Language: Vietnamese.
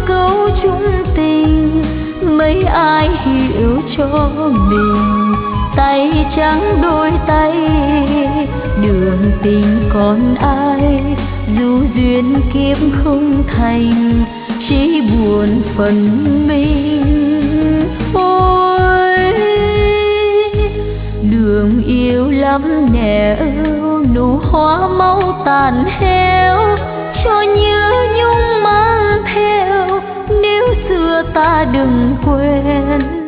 câu chung tình, mấy ai hiểu cho mình. Tay trắng đôi tay, đường tình còn ai, dù duyên kiếp không thành, chỉ buồn phần mình. Ôi đường yêu lắm nè ưu, nụ hoa mau tàn héo, cho nhớ nhung mang theo, nếu xưa ta đừng quên.